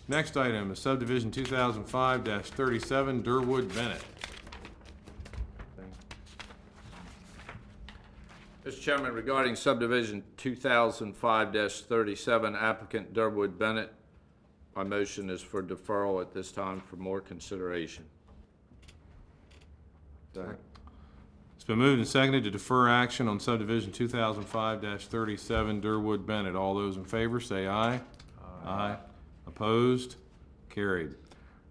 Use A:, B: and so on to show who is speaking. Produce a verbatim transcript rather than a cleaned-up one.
A: Next item is subdivision two thousand five thirty-seven Durwood Bennett.
B: Mister Chairman, regarding subdivision two thousand five thirty-seven, applicant Durwood Bennett, my motion is for deferral at this time for more consideration.
C: Second.
A: It's been moved and seconded to defer action on subdivision two thousand five thirty-seven Durwood Bennett. All those in favor say aye. Aye. Aye. Opposed? Carried.